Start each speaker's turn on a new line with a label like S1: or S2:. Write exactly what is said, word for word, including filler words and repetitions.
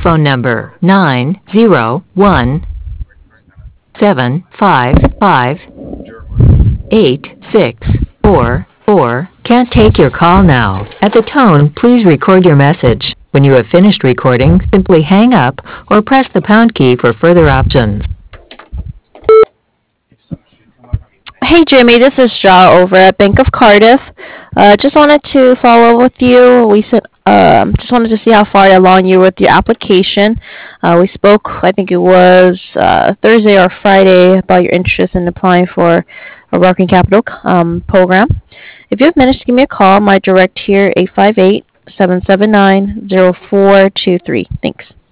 S1: phone number nine zero one seven five five eight six four four can't take your call now. At the tone, please record your message. When you have finished recording, simply hang up or press the pound key for further options.
S2: Hey Jimmy, this is Shaw over at Bank of Cardiff. Uh, just wanted to follow up with you. We said, um, just wanted to see how far along you were with your application. Uh, we spoke, I think it was uh, Thursday or Friday, about your interest in applying for a working capital um, program. If you have minutes, give me a call. My direct here eight five eight, seven seven nine, zero four two three. Thanks.